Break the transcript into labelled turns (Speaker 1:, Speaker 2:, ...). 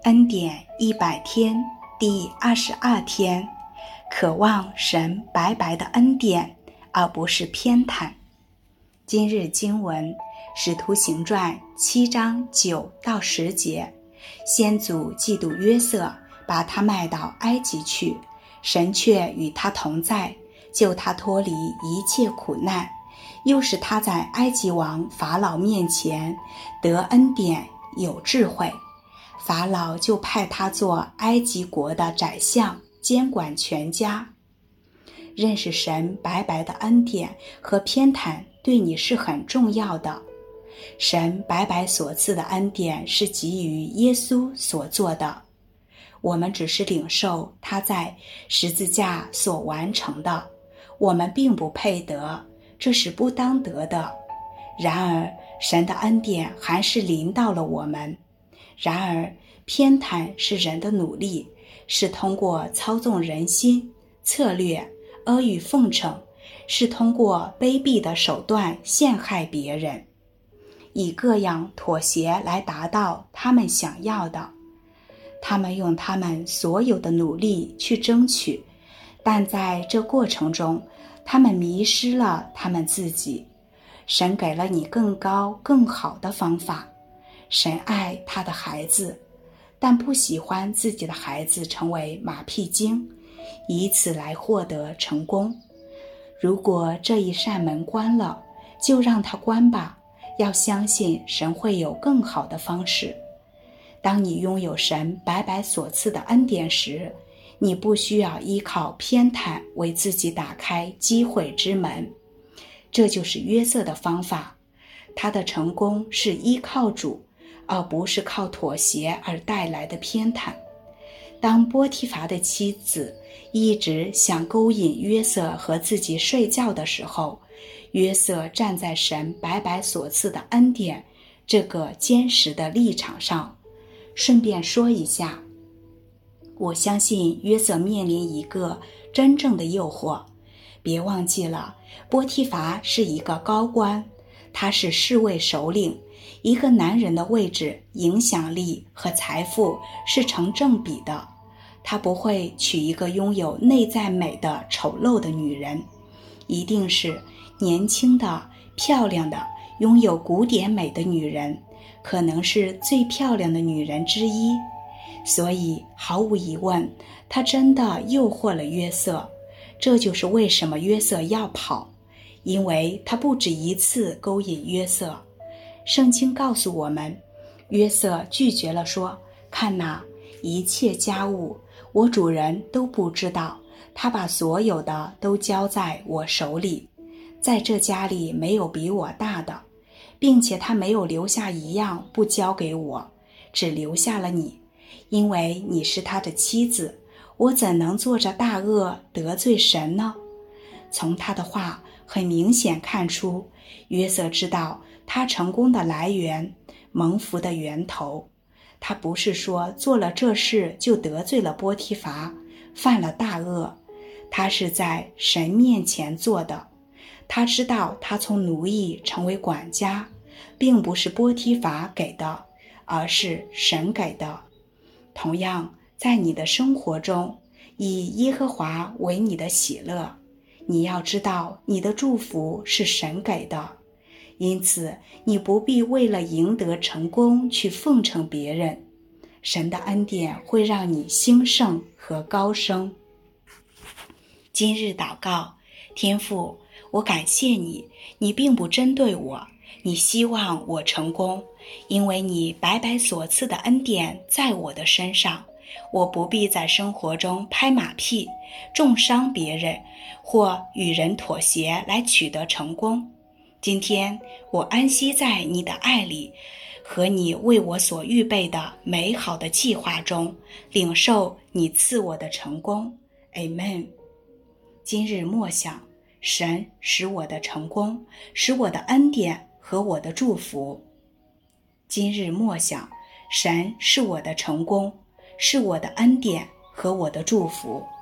Speaker 1: 恩典100天第22天，渴望神白白的恩典，而不是偏袒。今日经文，使徒行传7章9到10节，先祖嫉妒约瑟，把他卖到埃及去，神却与他同在，救他脱离一切苦难，又使他在埃及王法老面前得恩典，有智慧。法老就派他做埃及国的宰相，监管全家。认识神白白的恩典和偏袒对你是很重要的。神白白所赐的恩典是基于耶稣所做的，我们只是领受他在十字架所完成的，我们并不配得，这是不当得的。然而神的恩典还是临到了我们。然而偏袒是人的努力，是通过操纵人心、策略、阿谀奉承，是通过卑鄙的手段陷害别人，以各样妥协来达到他们想要的。他们用他们所有的努力去争取，但在这过程中，他们迷失了他们自己。神给了你更高更好的方法。神爱他的孩子，但不喜欢自己的孩子成为马屁精，以此来获得成功。如果这一扇门关了，就让它关吧，要相信神会有更好的方式。当你拥有神白白所赐的恩典时，你不需要依靠偏袒为自己打开机会之门。这就是约瑟的方法，他的成功是依靠主，而不是靠妥协而带来的偏袒。当波提乏的妻子一直想勾引约瑟和自己睡觉的时候，约瑟站在神白白所赐的恩典这个坚实的立场上。顺便说一下，我相信约瑟面临一个真正的诱惑。别忘记了，波提乏是一个高官，他是侍卫首领。一个男人的位置、影响力和财富是成正比的。他不会娶一个拥有内在美的丑陋的女人，一定是年轻的、漂亮的、拥有古典美的女人，可能是最漂亮的女人之一。所以毫无疑问，他真的诱惑了约瑟。这就是为什么约瑟要跑，因为他不止一次勾引约瑟。圣经告诉我们，约瑟拒绝了，说：看哪，一切家务我主人都不知道，他把所有的都交在我手里，在这家里没有比我大的，并且他没有留下一样不交给我，只留下了你，因为你是他的妻子，我怎能做着大恶得罪神呢？从他的话很明显看出，约瑟知道他成功的来源，蒙福的源头。他不是说做了这事就得罪了波提乏，犯了大恶，他是在神面前做的。他知道他从奴役成为管家，并不是波提乏给的，而是神给的。同样，在你的生活中，以耶和华为你的喜乐。你要知道，你的祝福是神给的，因此你不必为了赢得成功去奉承别人。神的恩典会让你兴盛和高升。今日祷告，天父，我感谢你，你并不针对我，你希望我成功，因为你白白所赐的恩典在我的身上。我不必在生活中拍马屁，重伤别人，或与人妥协来取得成功。今天我安息在你的爱里，和你为我所预备的美好的计划中，领受你赐我的成功。 Amen。 今日默想，神使我的成功，使我的恩典和我的祝福。今日默想，神是我的成功，是我的恩典和我的祝福。